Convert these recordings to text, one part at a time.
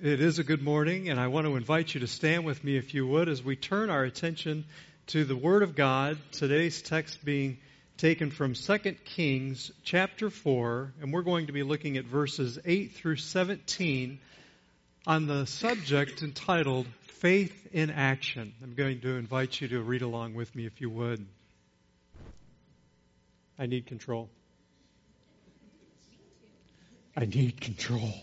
It is a good morning, and I want to invite you to stand with me, if you would, as we turn our attention to the Word of God. Today's text being taken from 2 Kings chapter 4, and we're going to be looking at verses 8 through 17 on the subject entitled Faith in Action. I'm going to invite you to read along with me, if you would. I need control. I need control.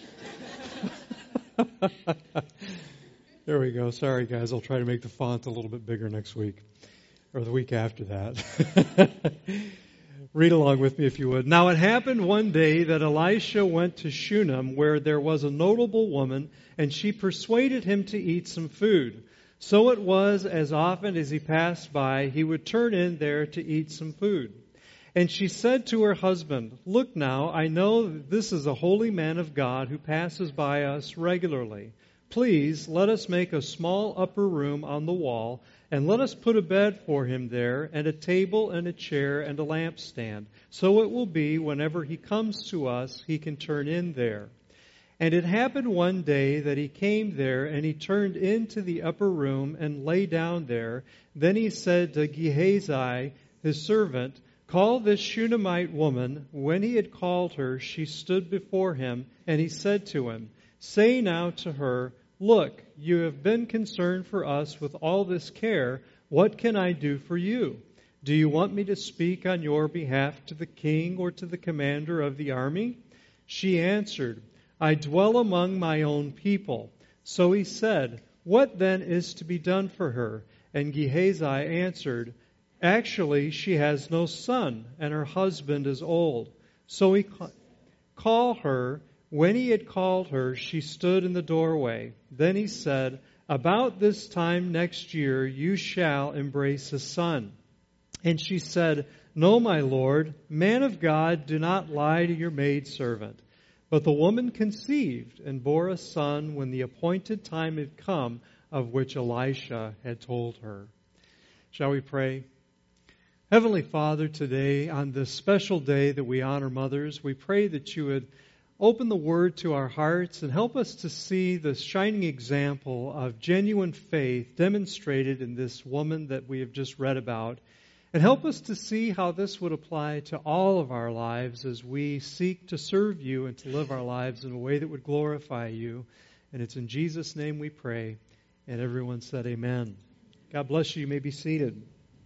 There we go. Sorry, guys. I'll try to make the font a little bit bigger next week, or the week after that. Read along with me if you would. Now it happened one day that Elisha went to Shunem, where there was a notable woman, and she persuaded him to eat some food. So it was, as often as he passed by, he would turn in there to eat some food. And she said to her husband, "Look now, I know that this is a holy man of God who passes by us regularly. Please, let us make a small upper room on the wall, and let us put a bed for him there, and a table and a chair and a lampstand. So it will be, whenever he comes to us, he can turn in there." And it happened one day that he came there, and he turned into the upper room and lay down there. Then he said to Gehazi, his servant, "Call this Shunammite woman." When he had called her, she stood before him, and he said to him, "Say now to her, 'Look, you have been concerned for us with all this care. What can I do for you? Do you want me to speak on your behalf to the king or to the commander of the army?" She answered, "I dwell among my own people." So he said, "What then is to be done for her?" And Gehazi answered, "Actually, she has no son, and her husband is old." So he called her. When he had called her, she stood in the doorway. Then he said, "About this time next year you shall embrace a son." And she said, "No, my lord, man of God, do not lie to your maidservant." But the woman conceived and bore a son when the appointed time had come, of which Elisha had told her. Shall we pray? Heavenly Father, today, on this special day that we honor mothers, we pray that you would open the Word to our hearts and help us to see the shining example of genuine faith demonstrated in this woman that we have just read about. And help us to see how this would apply to all of our lives as we seek to serve you and to live our lives in a way that would glorify you. And it's in Jesus' name we pray. And everyone said amen. God bless you. You may be seated.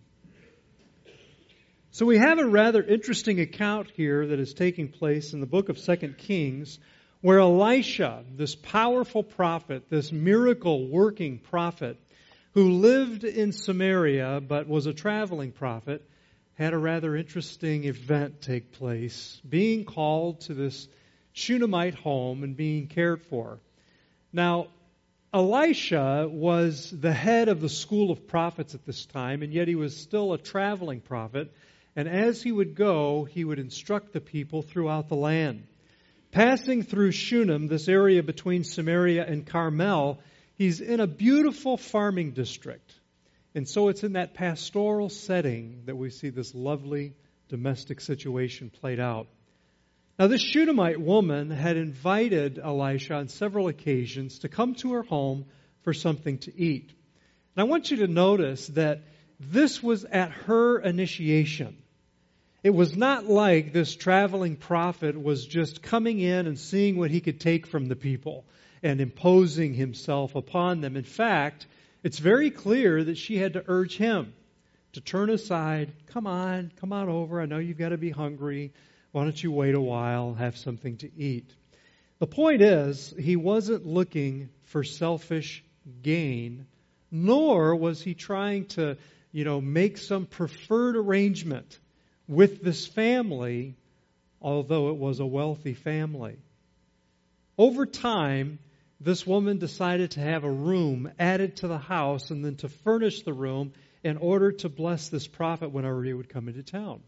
So we have a rather interesting account here that is taking place in the book of 2 Kings, where Elisha, this powerful prophet, this miracle-working prophet, who lived in Samaria but was a traveling prophet, had a rather interesting event take place, being called to this Shunammite home and being cared for. Now, Elisha was the head of the school of prophets at this time, and yet he was still a traveling prophet. And as he would go, he would instruct the people throughout the land. Passing through Shunem, this area between Samaria and Carmel, he's in a beautiful farming district. And so it's in that pastoral setting that we see this lovely domestic situation played out. Now, this Shunammite woman had invited Elisha on several occasions to come to her home for something to eat. And I want you to notice that this was at her initiation. It was not like this traveling prophet was just coming in and seeing what he could take from the people and imposing himself upon them. In fact, it's very clear that she had to urge him to turn aside. Come on over. I know you've got to be hungry. Why don't you wait a while, have something to eat? The point is, he wasn't looking for selfish gain, nor was he trying to, make some preferred arrangement with this family, although it was a wealthy family. Over time, this woman decided to have a room added to the house and then to furnish the room in order to bless this prophet whenever he would come into town.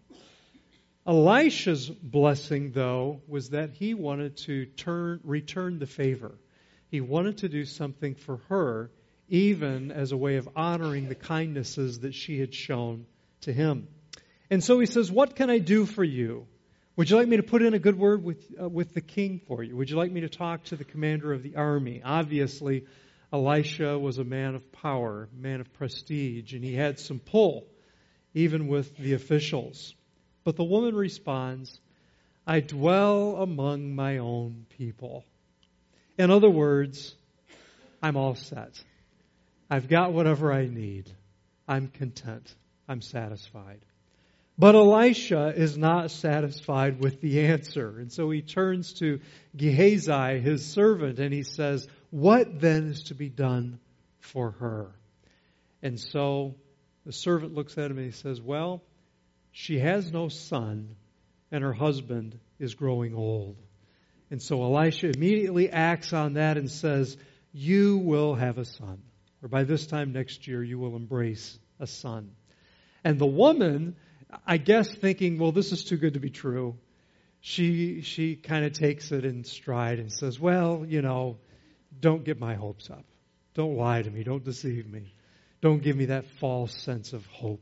Elisha's blessing, though, was that he wanted to return the favor. He wanted to do something for her, even as a way of honoring the kindnesses that she had shown to him. And so he says, "What can I do for you?" Would you like me to put in a good word with the king for you? Would you like me to talk to the commander of the army? Obviously, Elisha was a man of power, a man of prestige, and he had some pull, even with the officials. But the woman responds, I dwell among my own people. In other words, I'm all set. I've got whatever I need. I'm content. I'm satisfied. But Elisha is not satisfied with the answer. And so he turns to Gehazi, his servant, and he says, what then is to be done for her? And so the servant looks at him and he says, well, she has no son, and her husband is growing old. And so Elisha immediately acts on that and says, you will have a son. Or by this time next year, you will embrace a son. And the woman, I guess thinking, well, this is too good to be true, she kind of takes it in stride and says, well, don't get my hopes up. Don't lie to me. Don't deceive me. Don't give me that false sense of hope.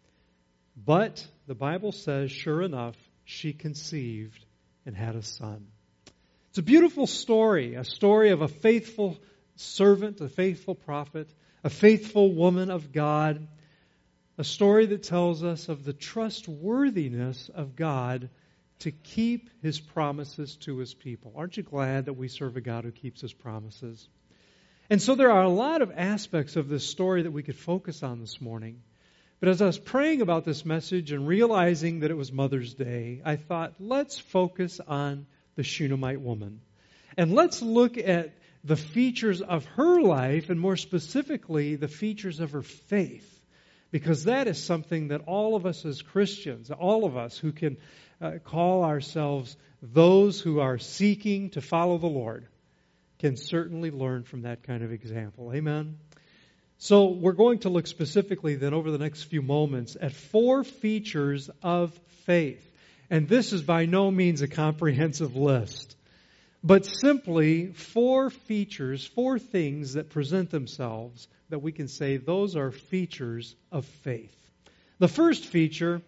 But the Bible says, sure enough, she conceived and had a son. It's a beautiful story, a story of a faithful servant, a faithful prophet, a faithful woman of God, a story that tells us of the trustworthiness of God to keep His promises to His people. Aren't you glad that we serve a God who keeps His promises? And so there are a lot of aspects of this story that we could focus on this morning. But as I was praying about this message and realizing that it was Mother's Day, I thought, let's focus on the Shunammite woman. And let's look at the features of her life, and more specifically, the features of her faith. Because that is something that all of us as Christians, all of us who can call ourselves those who are seeking to follow the Lord, can certainly learn from that kind of example. Amen? So we're going to look specifically then over the next few moments at 4 features of faith. And this is by no means a comprehensive list, but simply 4 features, 4 things that present themselves that we can say those are features of faith. The first feature,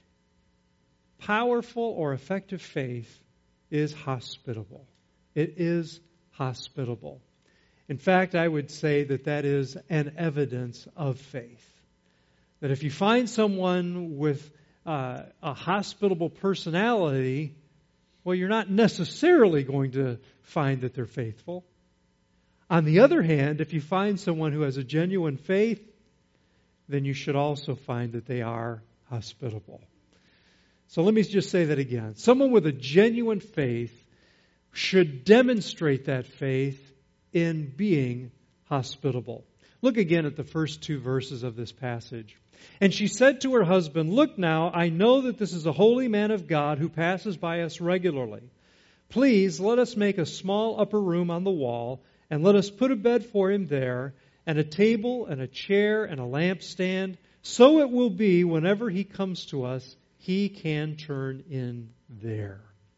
powerful or effective faith, is hospitable. It is hospitable. In fact, I would say that is an evidence of faith. That if you find someone with a hospitable personality, well, you're not necessarily going to find that they're faithful. On the other hand, if you find someone who has a genuine faith, then you should also find that they are hospitable. So let me just say that again. Someone with a genuine faith should demonstrate that faith in being hospitable. Look again at the first 2 verses of this passage. And she said to her husband, look now, I know that this is a holy man of God who passes by us regularly. Please let us make a small upper room on the wall, and let us put a bed for him there, and a table and a chair and a lampstand. So it will be whenever he comes to us, he can turn in there.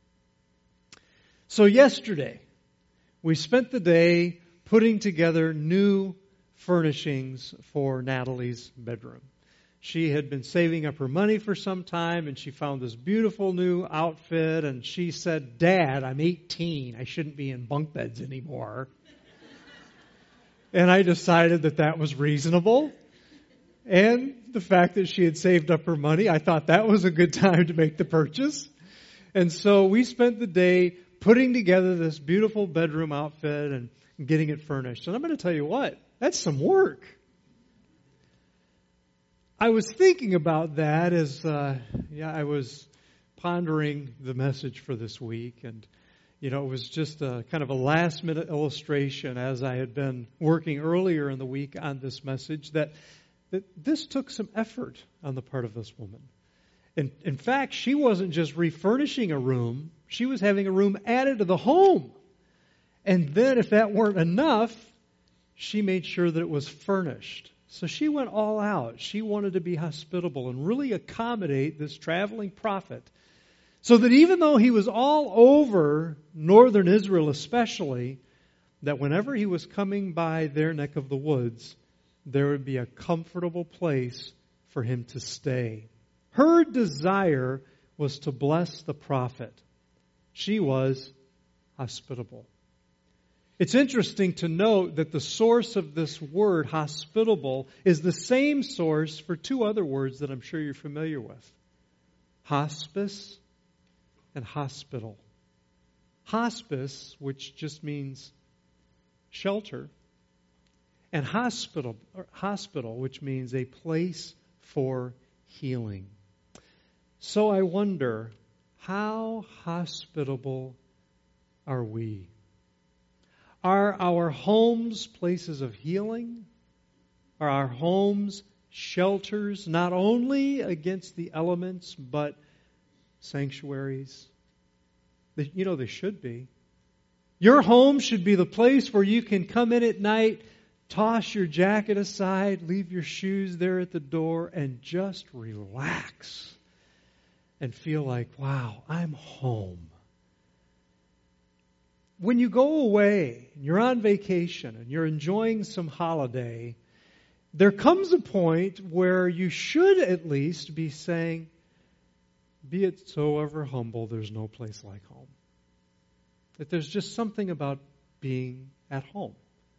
So yesterday, we spent the day putting together new furnishings for Natalie's bedroom. She had been saving up her money for some time, and she found this beautiful new outfit, and she said, Dad, I'm 18. I shouldn't be in bunk beds anymore. And I decided that was reasonable. And the fact that she had saved up her money, I thought that was a good time to make the purchase. And so we spent the day putting together this beautiful bedroom outfit and getting it furnished. And I'm going to tell you what, that's some work. I was thinking about that as I was pondering the message for this week. And, it was just a kind of a last-minute illustration as I had been working earlier in the week on this message that this took some effort on the part of this woman. In fact, she wasn't just refurnishing a room. She was having a room added to the home. And then if that weren't enough, she made sure that it was furnished. So she went all out. She wanted to be hospitable and really accommodate this traveling prophet. So that even though he was all over northern Israel especially, that whenever he was coming by their neck of the woods, there would be a comfortable place for him to stay. Her desire was to bless the prophet. She was hospitable. It's interesting to note that the source of this word, hospitable, is the same source for two other words that I'm sure you're familiar with. Hospice and hospital. Hospice, which just means shelter, and hospital, which means a place for healing. So I wonder, how hospitable are we? Are our homes places of healing? Are our homes shelters not only against the elements, but sanctuaries? They should be. Your home should be the place where you can come in at night, toss your jacket aside, leave your shoes there at the door, and just relax and feel like, wow, I'm home. When you go away, and you're on vacation, and you're enjoying some holiday, there comes a point where you should at least be saying, be it so ever humble, there's no place like home. That there's just something about being at home.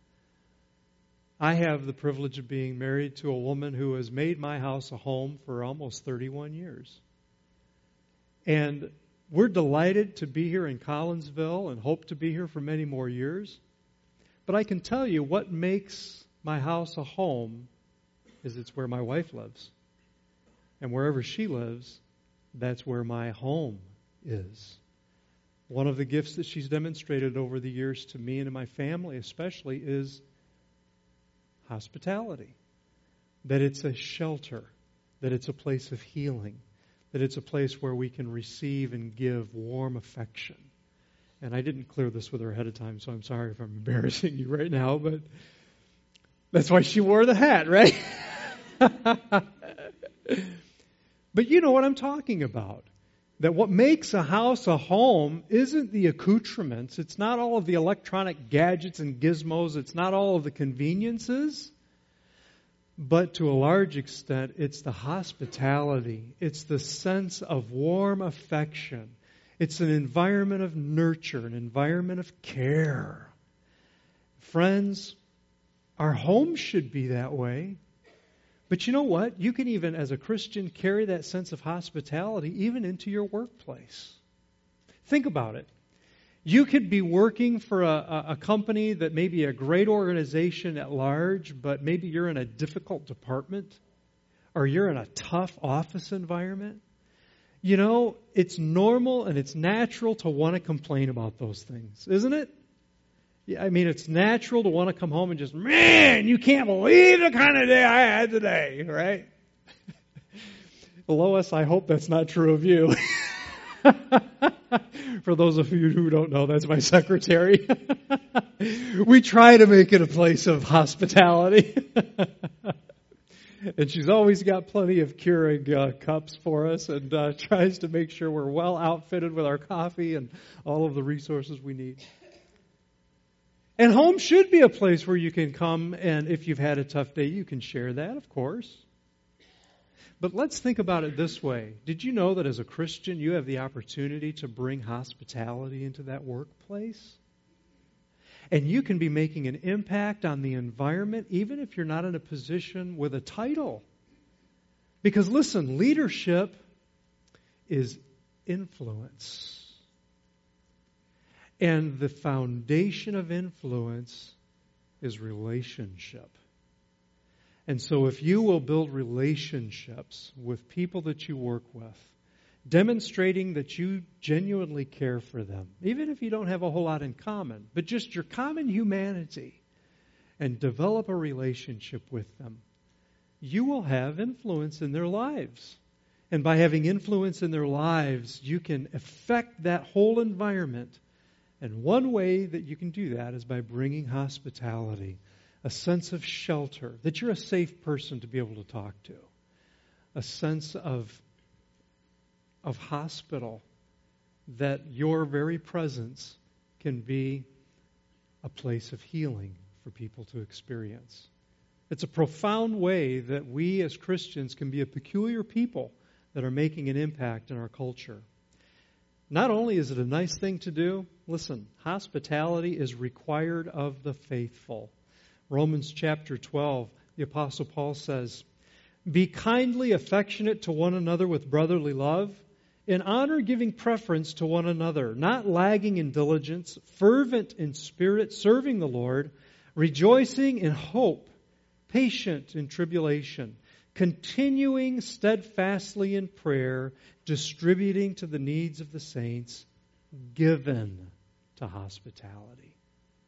I have the privilege of being married to a woman who has made my house a home for almost 31 years. And we're delighted to be here in Collinsville and hope to be here for many more years. But I can tell you what makes my house a home is it's where my wife lives. And wherever she lives, that's where my home is. One of the gifts that she's demonstrated over the years to me and to my family especially is hospitality. That it's a shelter, that it's a place of healing, that it's a place where we can receive and give warm affection. And I didn't clear this with her ahead of time, so I'm sorry if I'm embarrassing you right now, but that's why she wore the hat, right? But you know what I'm talking about. That what makes a house a home isn't the accoutrements. It's not all of the electronic gadgets and gizmos. It's not all of the conveniences. But to a large extent, it's the hospitality. It's the sense of warm affection. It's an environment of nurture, an environment of care. Friends, our home should be that way. But you know what? You can even, as a Christian, carry that sense of hospitality even into your workplace. Think about it. You could be working for a company that may be a great organization at large, but maybe you're in a difficult department, or you're in a tough office environment. You know, it's normal and it's natural to want to complain about those things, isn't it? I mean, it's natural to want to come home and just, man, you can't believe the kind of day I had today, right? Lois, I hope that's not true of you. For those of you who don't know, that's my secretary. We try to make it a place of hospitality. And she's always got plenty of Keurig cups for us and tries to make sure we're well outfitted with our coffee and all of the resources we need. And home should be a place where you can come, and if you've had a tough day, you can share that, of course. But let's think about it this way. Did you know that as a Christian, you have the opportunity to bring hospitality into that workplace? And you can be making an impact on the environment, even if you're not in a position with a title. Because listen, leadership is influence. And the foundation of influence is relationship. And so if you will build relationships with people that you work with, demonstrating that you genuinely care for them, even if you don't have a whole lot in common, but just your common humanity, and develop a relationship with them, you will have influence in their lives. And by having influence in their lives, you can affect that whole environment. And one way that you can do that is by bringing hospitality, a sense of shelter, that you're a safe person to be able to talk to, a sense of hospital, that your very presence can be a place of healing for people to experience. It's a profound way that we as Christians can be a peculiar people that are making an impact in our culture. Not only is it a nice thing to do, listen, hospitality is required of the faithful. Romans chapter 12, the Apostle Paul says, "Be kindly affectionate to one another with brotherly love, in honor giving preference to one another, not lagging in diligence, fervent in spirit, serving the Lord, rejoicing in hope, patient in tribulation, continuing steadfastly in prayer, distributing to the needs of the saints, given to hospitality."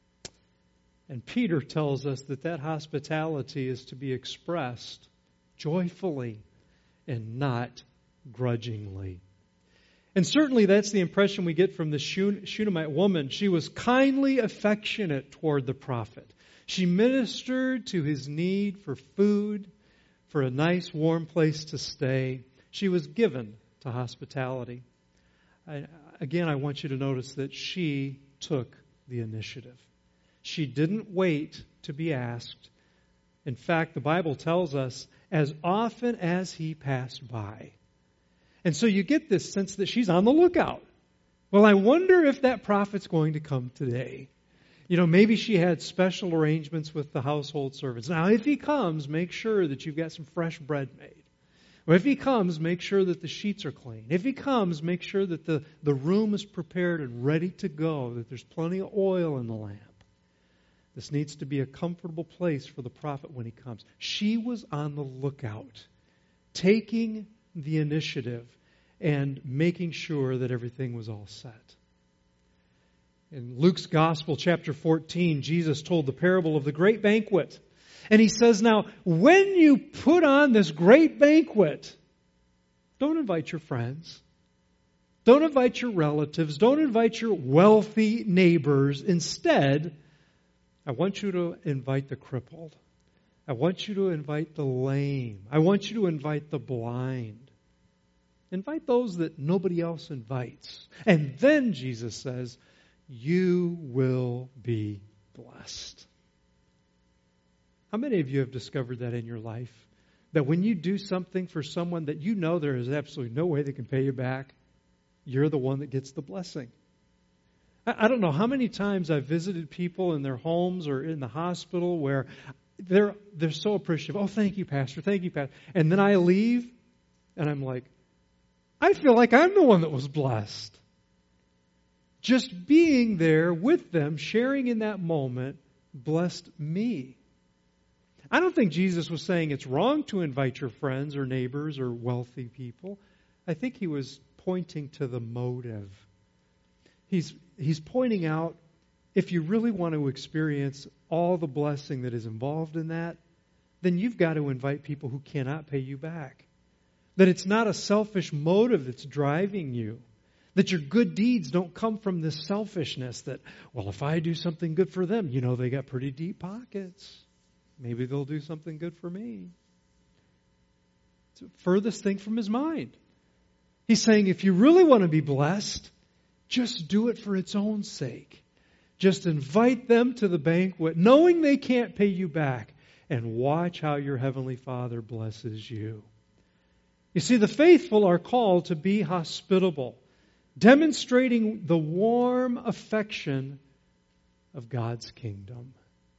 And Peter tells us that hospitality is to be expressed joyfully and not grudgingly. And certainly that's the impression we get from the Shunammite woman. She was kindly affectionate toward the prophet. She ministered to his need for food, for a nice warm place to stay. She was given to hospitality. Again, I want you to notice that she took the initiative. She didn't wait to be asked. In fact, the Bible tells us, as often as he passed by. And so you get this sense that she's on the lookout. Well, I wonder if that prophet's going to come today. Maybe she had special arrangements with the household servants. Now, if he comes, make sure that you've got some fresh bread made. Or if he comes, make sure that the sheets are clean. If he comes, make sure that the room is prepared and ready to go, that there's plenty of oil in the lamp. This needs to be a comfortable place for the prophet when he comes. She was on the lookout, taking the initiative and making sure that everything was all set. In Luke's Gospel, chapter 14, Jesus told the parable of the great banquet. And he says, now, when you put on this great banquet, don't invite your friends. Don't invite your relatives. Don't invite your wealthy neighbors. Instead, I want you to invite the crippled. I want you to invite the lame. I want you to invite the blind. Invite those that nobody else invites. And then, Jesus says, you will be blessed. How many of you have discovered that in your life? That when you do something for someone that you know there is absolutely no way they can pay you back, you're the one that gets the blessing. I don't know how many times I've visited people in their homes or in the hospital where they're so appreciative. Oh, thank you, Pastor. Thank you, Pastor. And then I leave and I'm like, I feel like I'm the one that was blessed. Just being there with them, sharing in that moment, blessed me. I don't think Jesus was saying it's wrong to invite your friends or neighbors or wealthy people. I think he was pointing to the motive. He's pointing out, if you really want to experience all the blessing that is involved in that, then you've got to invite people who cannot pay you back. That it's not a selfish motive that's driving you. That your good deeds don't come from this selfishness that, well, if I do something good for them, they got pretty deep pockets. Maybe they'll do something good for me. It's the furthest thing from his mind. He's saying, if you really want to be blessed, just do it for its own sake. Just invite them to the banquet, knowing they can't pay you back, and watch how your Heavenly Father blesses you. You see, the faithful are called to be hospitable, demonstrating the warm affection of God's kingdom.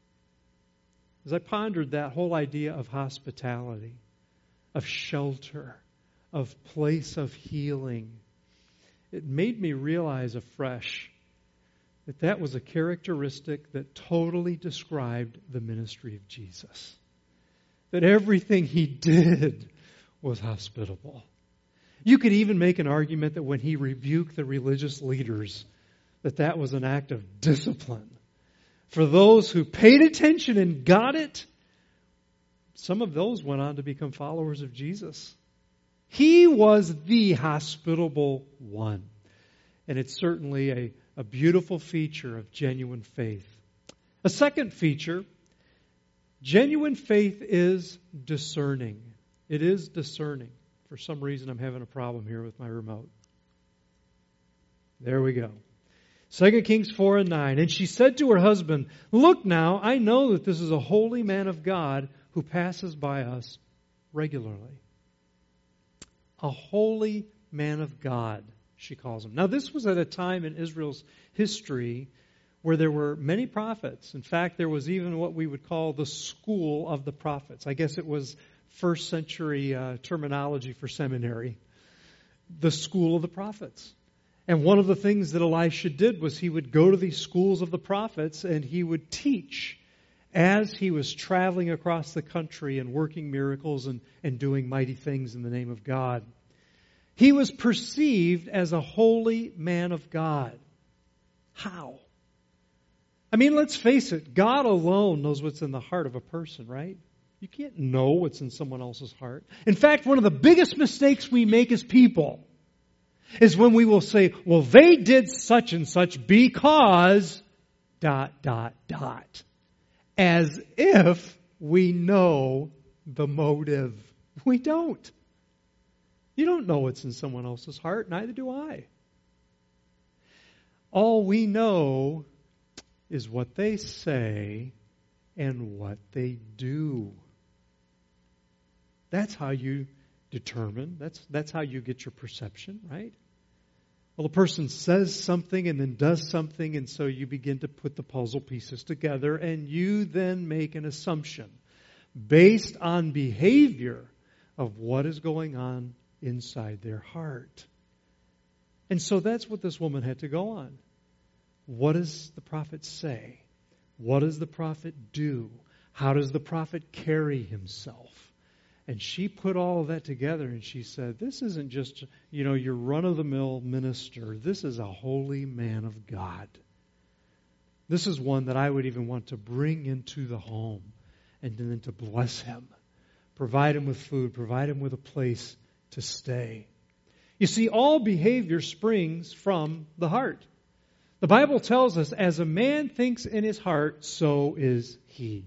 As I pondered that whole idea of hospitality, of shelter, of place of healing, it made me realize afresh that was a characteristic that totally described the ministry of Jesus. That everything he did was hospitable. You could even make an argument that when he rebuked the religious leaders, that was an act of discipline. For those who paid attention and got it, some of those went on to become followers of Jesus. He was the hospitable one. And it's certainly a beautiful feature of genuine faith. A second feature, genuine faith is discerning. It is discerning. For some reason, I'm having a problem here with my remote. There we go. 2 Kings 4:9. And she said to her husband, "Look now, I know that this is a holy man of God who passes by us regularly." A holy man of God, she calls him. Now, this was at a time in Israel's history where there were many prophets. In fact, there was even what we would call the school of the prophets. I guess it was first century terminology for seminary. The school of the prophets. And one of the things that Elisha did was he would go to these schools of the prophets and he would teach as he was traveling across the country and working miracles and doing mighty things in the name of God. He was perceived as a holy man of God. How? I mean, let's face it, God alone knows what's in the heart of a person, right? You can't know what's in someone else's heart. In fact, one of the biggest mistakes we make as people is when we will say, well, they did such and such because ... As if we know the motive. We don't. You don't know what's in someone else's heart, neither do I. All we know is what they say and what they do. That's how you determine. That's how you get your perception, right? Well, a person says something and then does something, and so you begin to put the puzzle pieces together, and you then make an assumption based on behavior of what is going on inside their heart. And so that's what this woman had to go on. What does the prophet say? What does the prophet do? How does the prophet carry himself? And she put all of that together and she said, this isn't just, your run-of-the-mill minister. This is a holy man of God. This is one that I would even want to bring into the home and then to bless him. Provide him with food. Provide him with a place to stay. You see, all behavior springs from the heart. The Bible tells us, as a man thinks in his heart, so is he.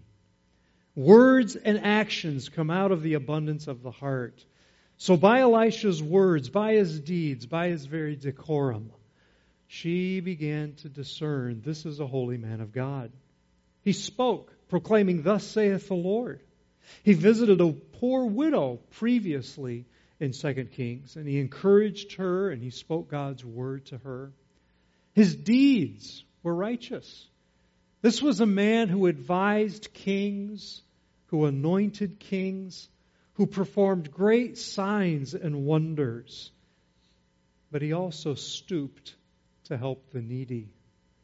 Words and actions come out of the abundance of the heart. So by Elisha's words, by his deeds, by his very decorum, she began to discern this is a holy man of God. He spoke, proclaiming, thus saith the Lord. He visited a poor widow previously in 2 Kings, and he encouraged her and he spoke God's word to her. His deeds were righteous. This was a man who advised kings, who anointed kings, who performed great signs and wonders. But he also stooped to help the needy.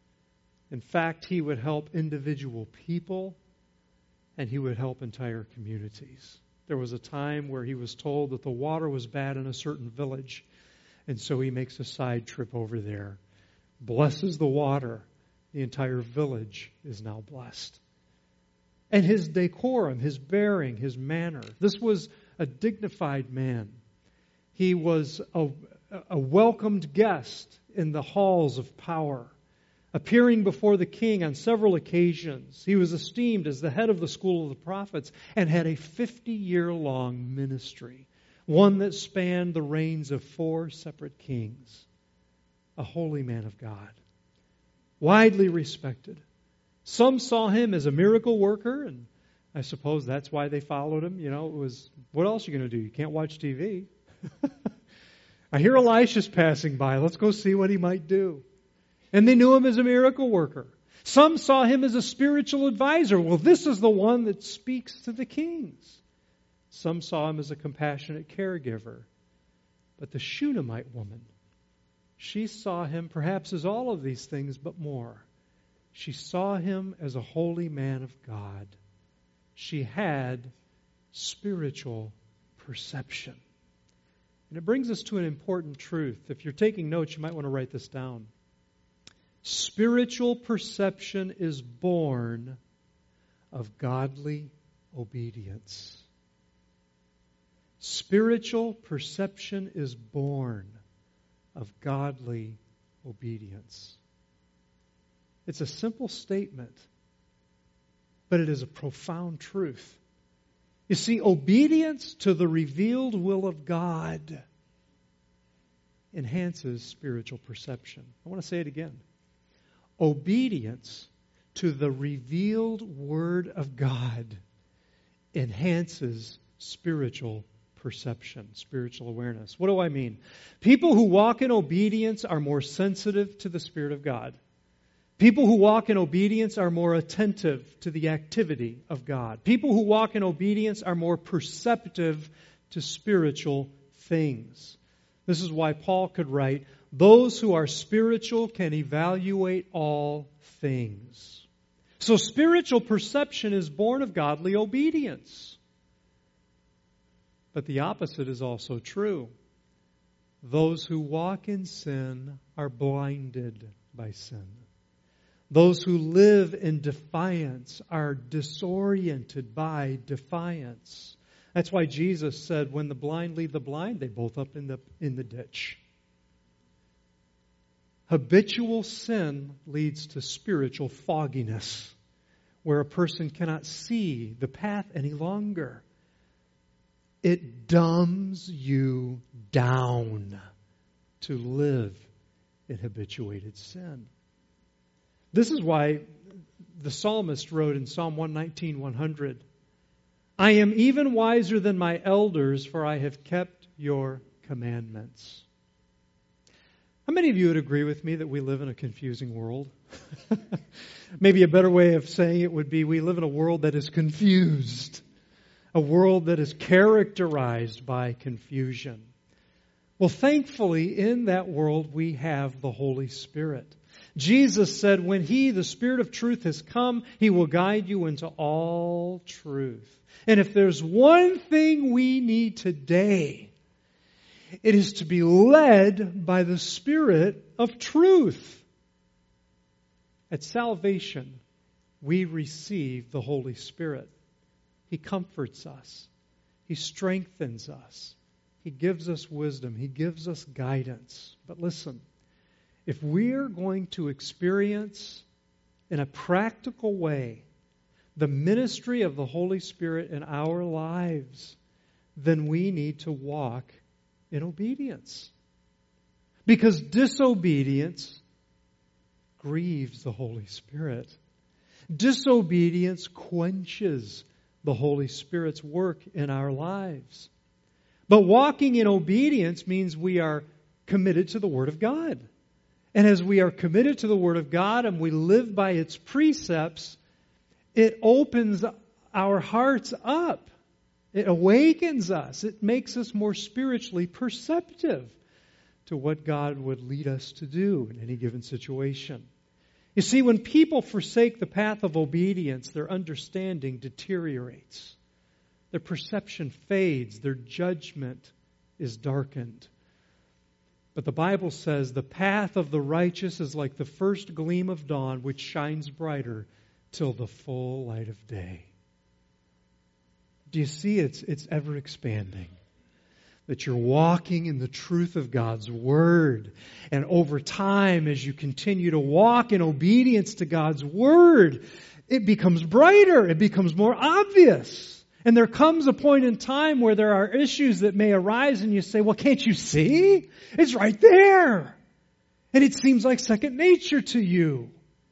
In fact, he would help individual people and he would help entire communities. There was a time where he was told that the water was bad in a certain village, and so he makes a side trip over there, blesses the water. The entire village is now blessed. And his decorum, his bearing, his manner. This was a dignified man. He was a welcomed guest in the halls of power, appearing before the king on several occasions. He was esteemed as the head of the school of the prophets and had a 50-year-long ministry, one that spanned the reigns of 4 separate kings. A holy man of God. Widely respected. Some saw him as a miracle worker, and I suppose that's why they followed him. It was, what else are you going to do? You can't watch TV. I hear Elisha's passing by. Let's go see what he might do. And they knew him as a miracle worker. Some saw him as a spiritual advisor. Well, this is the one that speaks to the kings. Some saw him as a compassionate caregiver. But the Shunammite woman, she saw him perhaps as all of these things, but more. She saw him as a holy man of God. She had spiritual perception. And it brings us to an important truth. If you're taking notes, you might want to write this down. Spiritual perception is born of godly obedience. Spiritual perception is born of godly obedience. It's a simple statement, but it is a profound truth. You see, obedience to the revealed will of God enhances spiritual perception. I want to say it again. Obedience to the revealed Word of God enhances spiritual perception, spiritual awareness. What do I mean? People who walk in obedience are more sensitive to the Spirit of God. People who walk in obedience are more attentive to the activity of God. People who walk in obedience are more perceptive to spiritual things. This is why Paul could write, "Those who are spiritual can evaluate all things." So spiritual perception is born of godly obedience. But the opposite is also true. Those who walk in sin are blinded by sin. Those who live in defiance are disoriented by defiance. That's why Jesus said, when the blind lead the blind, they both up in the ditch. Habitual sin leads to spiritual fogginess, where a person cannot see the path any longer. It dumbs you down to live in habituated sin. This is why the psalmist wrote in Psalm 119:100, "I am even wiser than my elders, for I have kept your commandments." How many of you would agree with me that we live in a confusing world? Maybe a better way of saying it would be we live in a world that is confused. A world that is characterized by confusion. Well, thankfully, in that world, we have the Holy Spirit. Jesus said, when He, the Spirit of truth, has come, He will guide you into all truth. And if there's one thing we need today, it is to be led by the Spirit of truth. At salvation, we receive the Holy Spirit. He comforts us. He strengthens us. He gives us wisdom. He gives us guidance. But listen, if we're going to experience in a practical way the ministry of the Holy Spirit in our lives, then we need to walk in obedience. Because disobedience grieves the Holy Spirit. Disobedience quenches the Holy Spirit's work in our lives. But walking in obedience means we are committed to the Word of God. And as we are committed to the Word of God and we live by its precepts, it opens our hearts up. It awakens us. It makes us more spiritually perceptive to what God would lead us to do in any given situation. You see, when people forsake the path of obedience, their understanding deteriorates. Their perception fades. Their judgment is darkened. But the Bible says the path of the righteous is like the first gleam of dawn, which shines brighter till the full light of day. Do you see it's ever expanding? That you're walking in the truth of God's Word. And over time, as you continue to walk in obedience to God's Word, it becomes brighter. It becomes more obvious. And there comes a point in time where there are issues that may arise and you say, well, can't you see? It's right there. And it seems like second nature to you.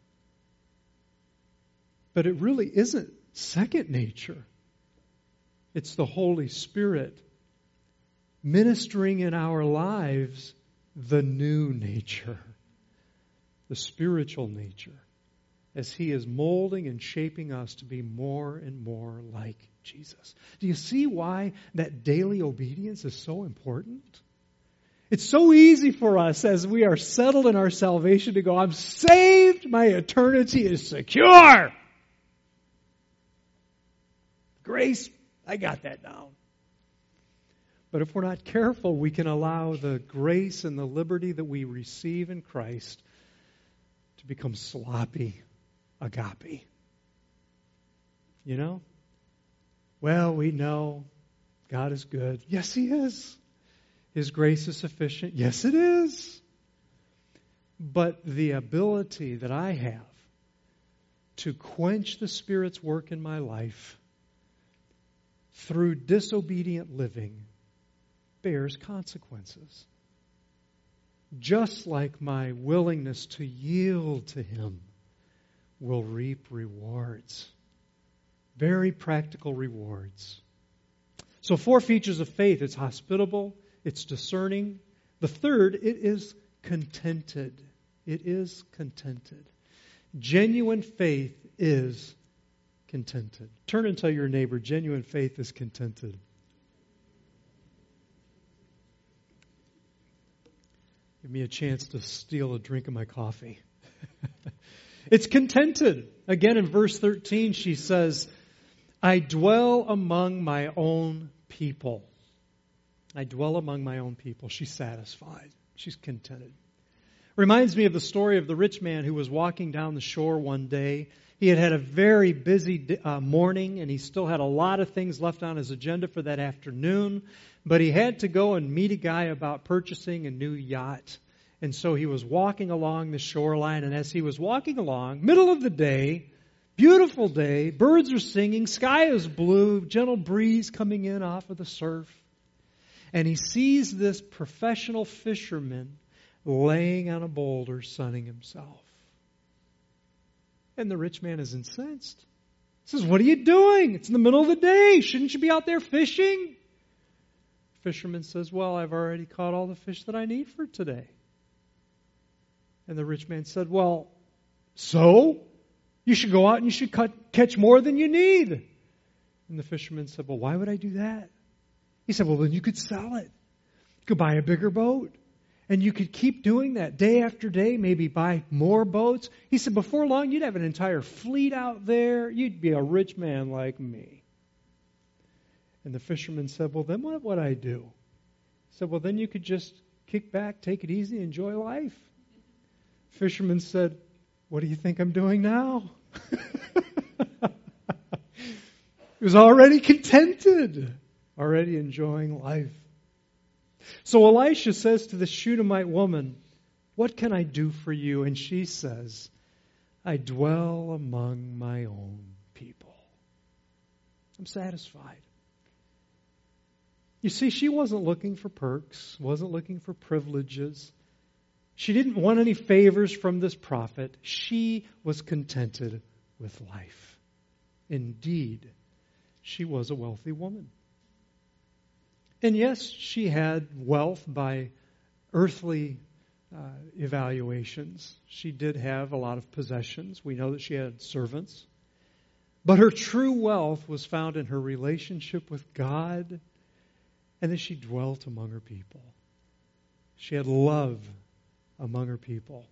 But it really isn't second nature. It's the Holy Spirit ministering in our lives the new nature, the spiritual nature, as He is molding and shaping us to be more and more like Jesus. Do you see why that daily obedience is so important? It's so easy for us as we are settled in our salvation to go, I'm saved, my eternity is secure. Grace, I got that down. But if we're not careful, we can allow the grace and the liberty that we receive in Christ to become sloppy agape. You know? Well, we know God is good. Yes, He is. His grace is sufficient. Yes, it is. But the ability that I have to quench the Spirit's work in my life through disobedient living bears consequences. Just like my willingness to yield to Him will reap rewards. Very practical rewards. So 4 features of faith. It's hospitable. It's discerning. The third, it is contented. It is contented. Genuine faith is contented. Turn and tell your neighbor, genuine faith is contented. Give me a chance to steal a drink of my coffee. It's contented. Again, in verse 13, she says, I dwell among my own people. I dwell among my own people. She's satisfied. She's contented. Reminds me of the story of the rich man who was walking down the shore one day. He had had a very busy morning, and he still had a lot of things left on his agenda for that afternoon. But he had to go and meet a guy about purchasing a new yacht. And so he was walking along the shoreline, and as he was walking along, middle of the day, beautiful day, birds are singing, sky is blue, gentle breeze coming in off of the surf. And he sees this professional fisherman laying on a boulder, sunning himself. And the rich man is incensed. He says, what are you doing? It's in the middle of the day. Shouldn't you be out there fishing? The fisherman says, well, I've already caught all the fish that I need for today. And the rich man said, well, so? You should go out and you should catch more than you need. And the fisherman said, well, why would I do that? He said, well, then you could sell it. You could buy a bigger boat. And you could keep doing that day after day, maybe buy more boats. He said, before long, you'd have an entire fleet out there. You'd be a rich man like me. And the fisherman said, well, then what would I do? He said, well, then you could just kick back, take it easy, enjoy life. Fisherman said, what do you think I'm doing now? He was already contented, already enjoying life. So Elisha says to the Shunammite woman, what can I do for you? And she says, I dwell among my own people. I'm satisfied. You see, she wasn't looking for perks, wasn't looking for privileges. She didn't want any favors from this prophet. She was contented with life. Indeed, she was a wealthy woman. And yes, she had wealth by earthly evaluations. She did have a lot of possessions. We know that she had servants. But her true wealth was found in her relationship with God and that she dwelt among her people. She had love among her people.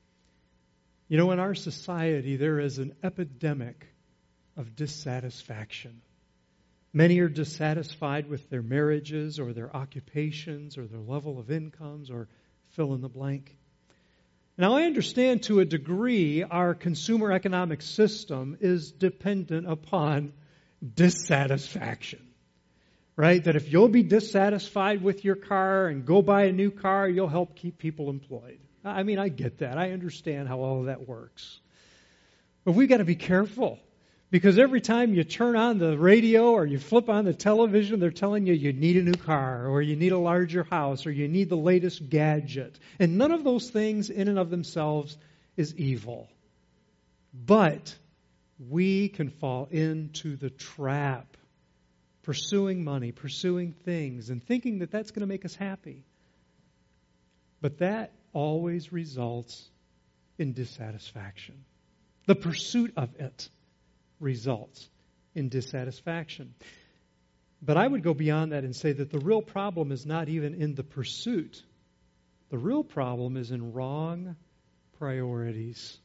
You know, in our society, there is an epidemic of dissatisfaction. Many are dissatisfied with their marriages or their occupations or their level of incomes or fill in the blank. Now, I understand to a degree our consumer economic system is dependent upon dissatisfaction. Right? That if you'll be dissatisfied with your car and go buy a new car, you'll help keep people employed. I mean, I get that. I understand how all of that works. But we've got to be careful. Because every time you turn on the radio or you flip on the television, they're telling you you need a new car or you need a larger house or you need the latest gadget. And none of those things in and of themselves is evil. But we can fall into the trap. Pursuing money, pursuing things, and thinking that that's going to make us happy. But that always results in dissatisfaction. The pursuit of it results in dissatisfaction. But I would go beyond that and say that the real problem is not even in the pursuit. The real problem is in wrong priorities.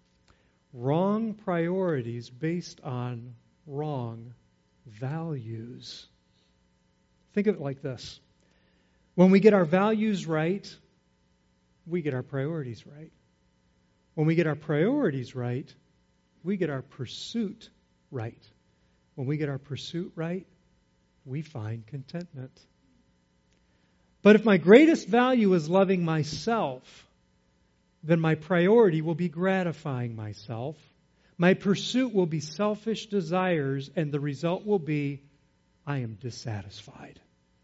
Wrong priorities based on wrong values. Think of it like this. When we get our values right, we get our priorities right. When we get our priorities right, we get our pursuit right. When we get our pursuit right, we find contentment. But if my greatest value is loving myself, then my priority will be gratifying myself. My pursuit will be selfish desires, and the result will be, I am dissatisfied.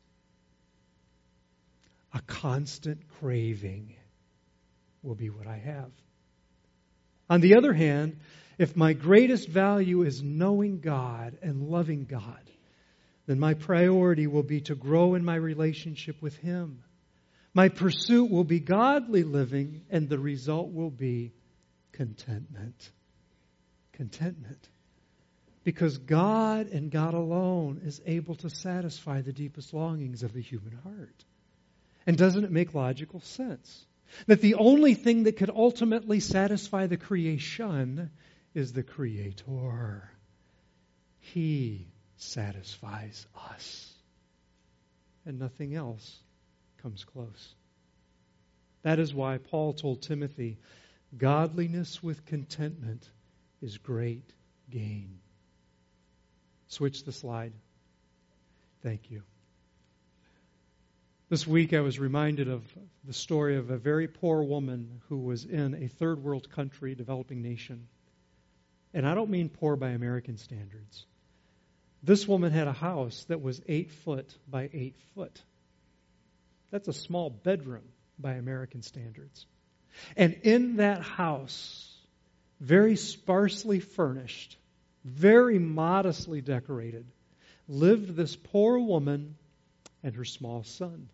A constant craving will be what I have. On the other hand, if my greatest value is knowing God and loving God, then my priority will be to grow in my relationship with Him. My pursuit will be godly living, and the result will be contentment. Contentment. Because God and God alone is able to satisfy the deepest longings of the human heart. And doesn't it make logical sense? That the only thing that could ultimately satisfy the creation is the Creator. He satisfies us. And nothing else comes close. That is why Paul told Timothy, godliness with contentment is great gain. Switch the slide. Thank you. This week I was reminded of the story of a very poor woman who was in a third world country, developing nation. And I don't mean poor by American standards. This woman had a house that was 8 foot by 8 foot. That's a small bedroom by American standards. And in that house, very sparsely furnished, very modestly decorated, lived this poor woman and her small son.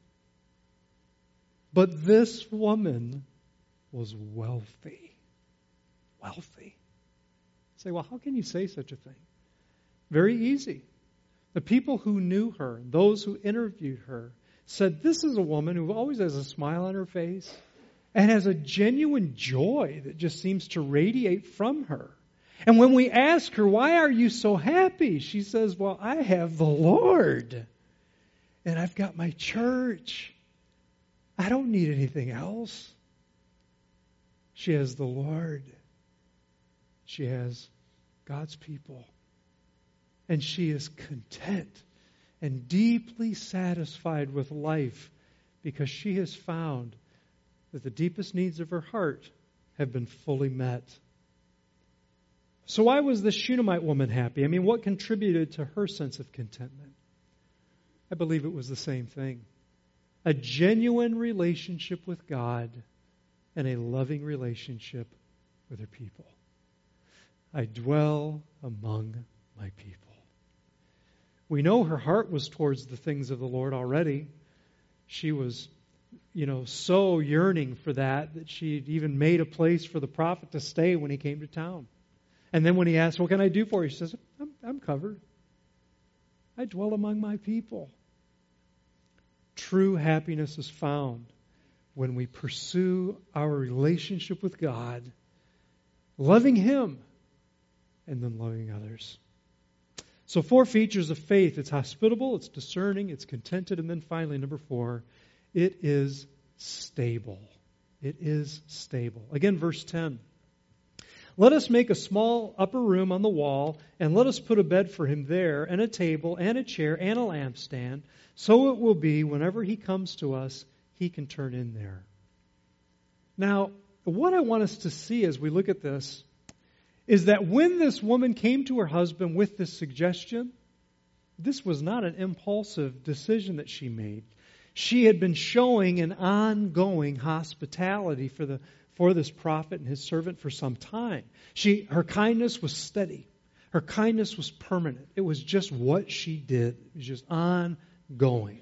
But this woman was wealthy. Wealthy. Say, well, how can you say such a thing? Very easy. The people who knew her, those who interviewed her, said this is a woman who always has a smile on her face and has a genuine joy that just seems to radiate from her. And when we ask her, why are you so happy? She says, well, I have the Lord. And I've got my church. I don't need anything else. She has the Lord. She has God's people. And she is content and deeply satisfied with life because she has found that the deepest needs of her heart have been fully met. So why was this Shunammite woman happy? I mean, what contributed to her sense of contentment? I believe it was the same thing. A genuine relationship with God and a loving relationship with her people. I dwell among my people. We know her heart was towards the things of the Lord already. She was, so yearning for that she'd even made a place for the prophet to stay when he came to town. And then when he asked, what can I do for you? She says, I'm covered. I dwell among my people. True happiness is found when we pursue our relationship with God, loving Him, and then loving others. So 4 features of faith. It's hospitable, it's discerning, it's contented, and then finally, number 4, it is stable. It is stable. Again, verse 10. Let us make a small upper room on the wall, and let us put a bed for him there, and a table, and a chair, and a lampstand. So it will be, whenever he comes to us, he can turn in there. Now, what I want us to see as we look at this is that when this woman came to her husband with this suggestion, this was not an impulsive decision that she made. She had been showing an ongoing hospitality for this prophet and his servant for some time. Her kindness was steady. Her kindness was permanent. It was just what she did. It was just ongoing.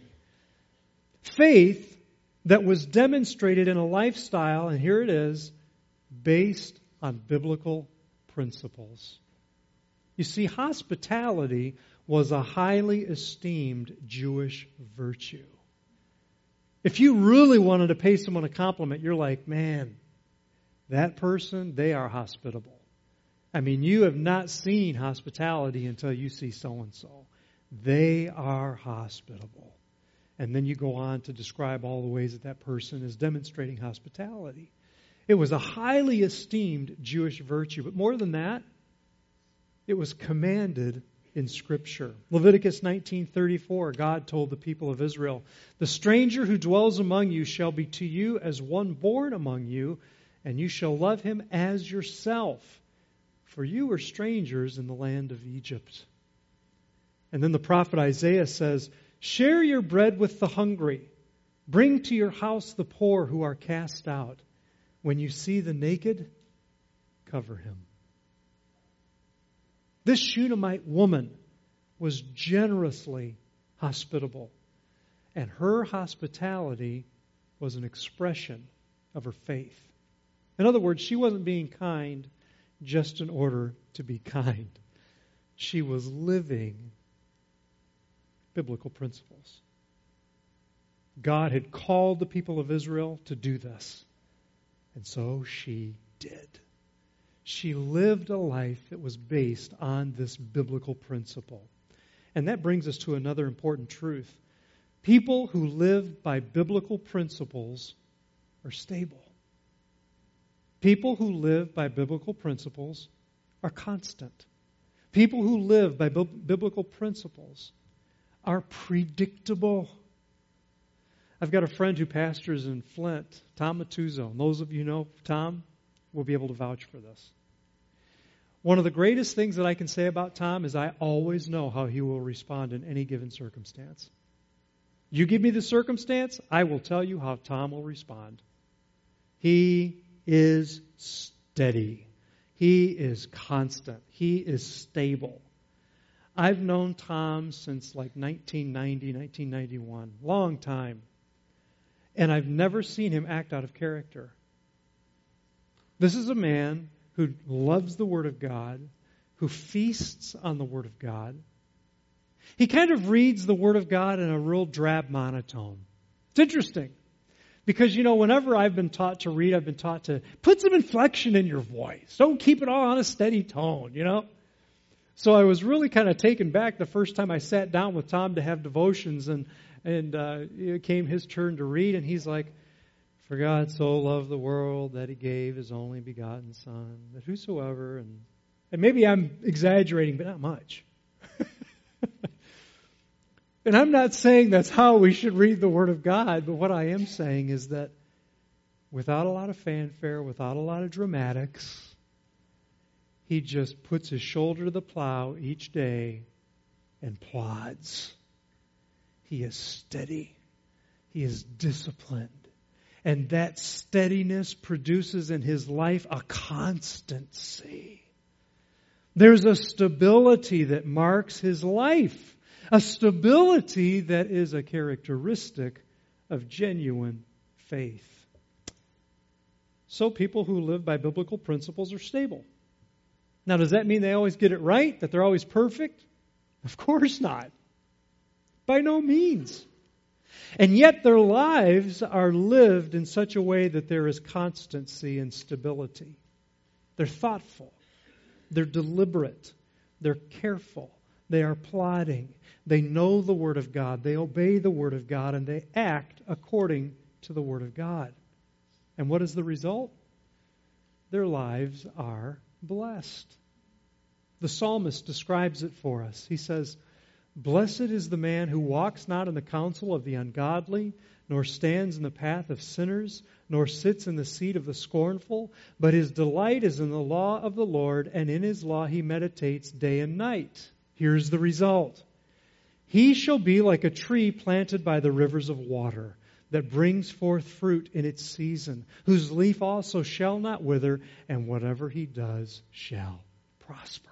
Faith that was demonstrated in a lifestyle, and here it is, based on biblical principles. You see, hospitality was a highly esteemed Jewish virtue. If you really wanted to pay someone a compliment, you're like, man, that person, they are hospitable. I mean, you have not seen hospitality until you see so-and-so. They are hospitable. And then you go on to describe all the ways that person is demonstrating hospitality. It was a highly esteemed Jewish virtue. But more than that, it was commanded in Scripture. Leviticus 19:34, God told the people of Israel, the stranger who dwells among you shall be to you as one born among you, and you shall love him as yourself, for you were strangers in the land of Egypt. And then the prophet Isaiah says, share your bread with the hungry. Bring to your house the poor who are cast out. When you see the naked, cover him. This Shunammite woman was generously hospitable. And her hospitality was an expression of her faith. In other words, she wasn't being kind just in order to be kind. She was living biblical principles. God had called the people of Israel to do this. And so she did. She lived a life that was based on this biblical principle. And that brings us to another important truth. People who live by biblical principles are stable. People who live by biblical principles are constant. People who live by biblical principles are predictable. I've got a friend who pastors in Flint, Tom Matuzzo. And those of you who know Tom will be able to vouch for this. One of the greatest things that I can say about Tom is I always know how he will respond in any given circumstance. You give me the circumstance, I will tell you how Tom will respond. He is steady. He is constant. He is stable. I've known Tom since like 1990, 1991. Long time. And I've never seen him act out of character. This is a man who loves the Word of God, who feasts on the Word of God. He kind of reads the Word of God in a real drab monotone. It's interesting. Because, whenever I've been taught to read, I've been taught to put some inflection in your voice. Don't keep it all on a steady tone, So I was really kind of taken back the first time I sat down with Tom to have devotions, and it came his turn to read, and he's like, "For God so loved the world that He gave His only begotten Son, that whosoever," and maybe I'm exaggerating, but not much. And I'm not saying that's how we should read the Word of God, but what I am saying is that without a lot of fanfare, without a lot of dramatics, he just puts his shoulder to the plow each day and plods. He is steady. He is disciplined. And that steadiness produces in his life a constancy. There's a stability that marks his life. A stability that is a characteristic of genuine faith. So people who live by biblical principles are stable. Now, does that mean they always get it right? That they're always perfect? Of course not. By no means. And yet their lives are lived in such a way that there is constancy and stability. They're thoughtful. They're deliberate. They're careful. They are plodding. They know the Word of God. They obey the Word of God, and they act according to the Word of God. And what is the result? Their lives are blessed. The psalmist describes it for us. He says, "Blessed is the man who walks not in the counsel of the ungodly, nor stands in the path of sinners, nor sits in the seat of the scornful, but his delight is in the law of the Lord, and in his law he meditates day and night." Here's the result. "He shall be like a tree planted by the rivers of water, that brings forth fruit in its season, whose leaf also shall not wither, and whatever he does shall prosper."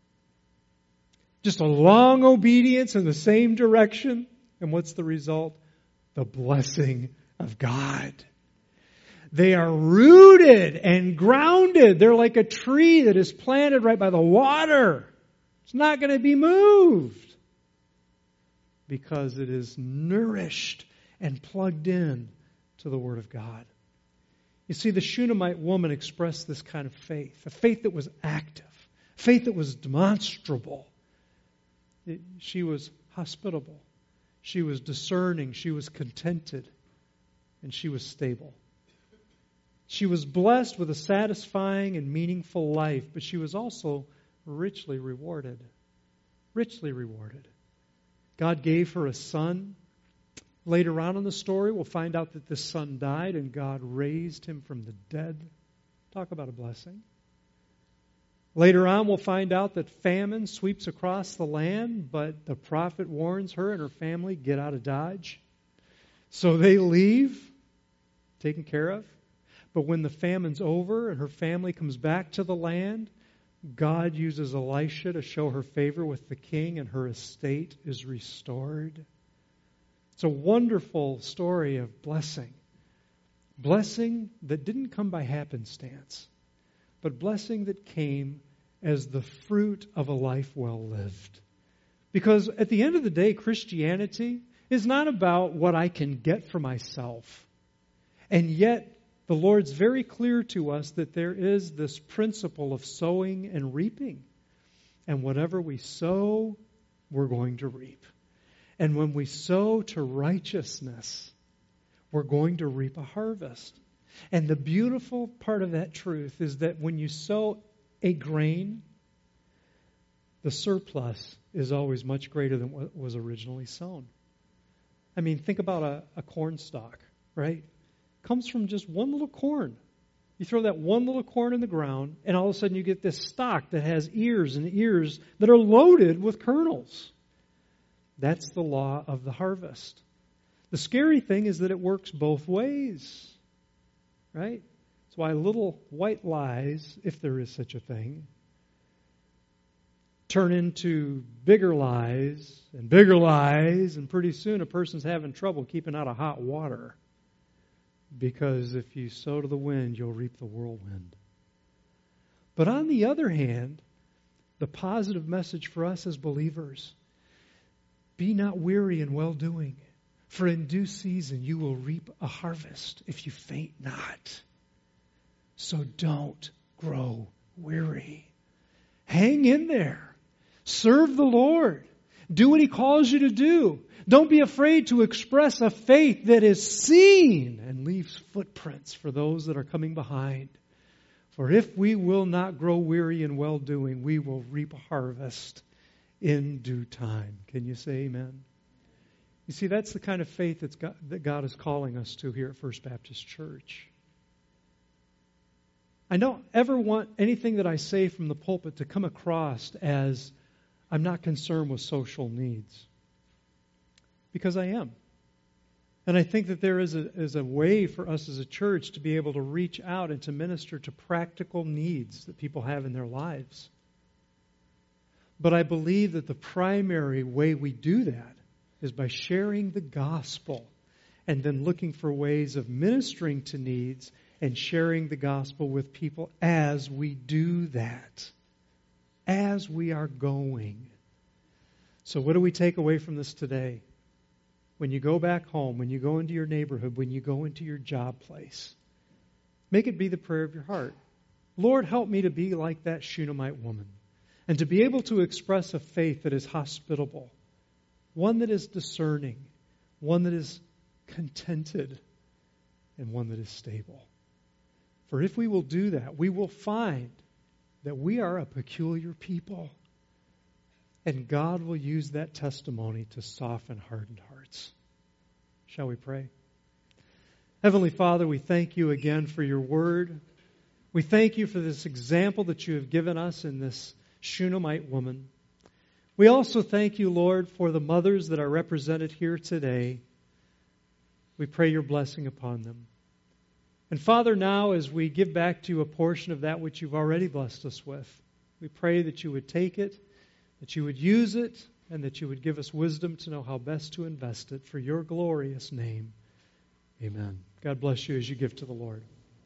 Just a long obedience in the same direction. And what's the result? The blessing of God. They are rooted and grounded. They're like a tree that is planted right by the water. It's not going to be moved because it is nourished and plugged in to the Word of God. You see, the Shunammite woman expressed this kind of faith, a faith that was active, faith that was demonstrable. She was hospitable. She was discerning. She was contented. And she was stable. She was blessed with a satisfying and meaningful life, but she was also richly rewarded. Richly rewarded. God gave her a son. Later on in the story, we'll find out that this son died and God raised him from the dead. Talk about a blessing. Later on, we'll find out that famine sweeps across the land, but the prophet warns her and her family, get out of Dodge. So they leave, taken care of. But when the famine's over and her family comes back to the land, God uses Elisha to show her favor with the king, and her estate is restored. It's a wonderful story of blessing. Blessing that didn't come by happenstance, but blessing that came as the fruit of a life well lived. Because at the end of the day, Christianity is not about what I can get for myself. And yet, the Lord's very clear to us that there is this principle of sowing and reaping. And whatever we sow, we're going to reap. And when we sow to righteousness, we're going to reap a harvest. And the beautiful part of that truth is that when you sow a grain, the surplus is always much greater than what was originally sown. I mean, think about a corn stalk, right? Comes from just one little corn. You throw that one little corn in the ground, and all of a sudden you get this stalk that has ears and ears that are loaded with kernels. That's the law of the harvest. The scary thing is that it works both ways, right? That's why little white lies, if there is such a thing, turn into bigger lies, and pretty soon a person's having trouble keeping out of hot water. Because if you sow to the wind, you'll reap the whirlwind. But on the other hand, the positive message for us as believers, be not weary in well-doing, for in due season you will reap a harvest if you faint not. So don't grow weary. Hang in there. Serve the Lord. Do what He calls you to do. Don't be afraid to express a faith that is seen and leaves footprints for those that are coming behind. For if we will not grow weary in well-doing, we will reap a harvest in due time. Can you say amen? You see, that's the kind of faith that God is calling us to here at First Baptist Church. I don't ever want anything that I say from the pulpit to come across as I'm not concerned with social needs. Because I am. And I think that there is a way for us as a church to be able to reach out and to minister to practical needs that people have in their lives. But I believe that the primary way we do that is by sharing the gospel and then looking for ways of ministering to needs and sharing the gospel with people as we do that, as we are going. So what do we take away from this today? When you go back home, when you go into your neighborhood, when you go into your job place, make it be the prayer of your heart. Lord, help me to be like that Shunammite woman and to be able to express a faith that is hospitable, one that is discerning, one that is contented, and one that is stable. For if we will do that, we will find that we are a peculiar people. And God will use that testimony to soften hardened hearts. Shall we pray? Heavenly Father, we thank you again for your word. We thank you for this example that you have given us in this Shunammite woman. We also thank you, Lord, for the mothers that are represented here today. We pray your blessing upon them. And Father, now as we give back to you a portion of that which you've already blessed us with, we pray that you would take it, that you would use it, and that you would give us wisdom to know how best to invest it for your glorious name. Amen. God bless you as you give to the Lord.